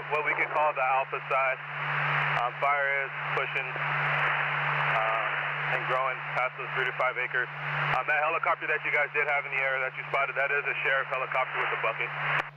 what we could call the alpha side. Fire is pushing and growing past those 3 to 5 acres. That helicopter that you guys did have in the area that you spotted, that is a sheriff helicopter with a bucket.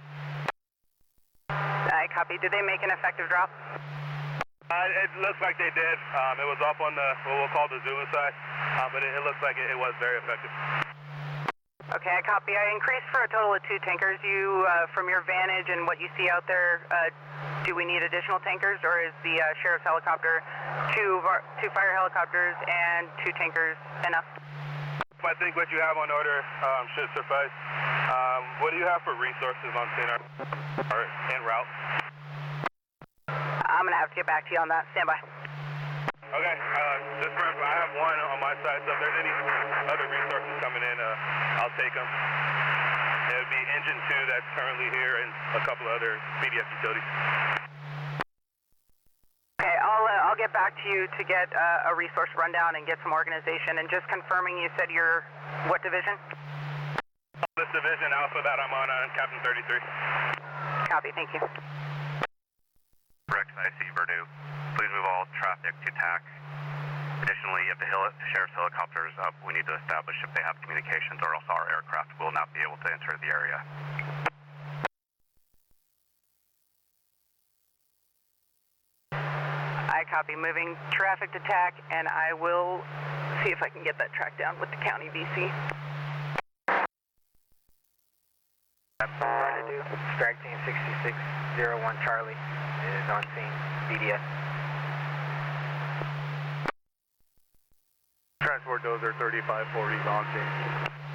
I copy. Did they make an effective drop? It looks like they did. It was off on the, what we'll call the Zulu side, but it looks like it was very effective. Okay, I copy. I increased for a total of 2 tankers. You, from your vantage and what you see out there, do we need additional tankers, or is the sheriff's helicopter, two fire helicopters and 2 tankers enough? I think what you have on order should suffice. What do you have for resources on scene or en route? I'm going to have to get back to you on that. Stand by. Okay, just remember, I have 1 on my side, so if there's any other resources coming in, I'll take them. It would be Engine 2 that's currently here and a couple of other CDF utilities. Okay, I'll get back to you to get a resource rundown and get some organization. And just confirming, you said you're what division? This division Alpha that I'm on, Captain 33. Copy, thank you. Rex, IC Verdue. Please move all traffic to TAC. Additionally, if the sheriff's helicopter is up, we need to establish if they have communications, or else our aircraft will not be able to enter the area. I copy. Moving traffic to TAC, and I will see if I can get that tracked down with the county VC. Strike Team 6601 Charlie is on scene. BDS. Transport Dozer 3540 on scene.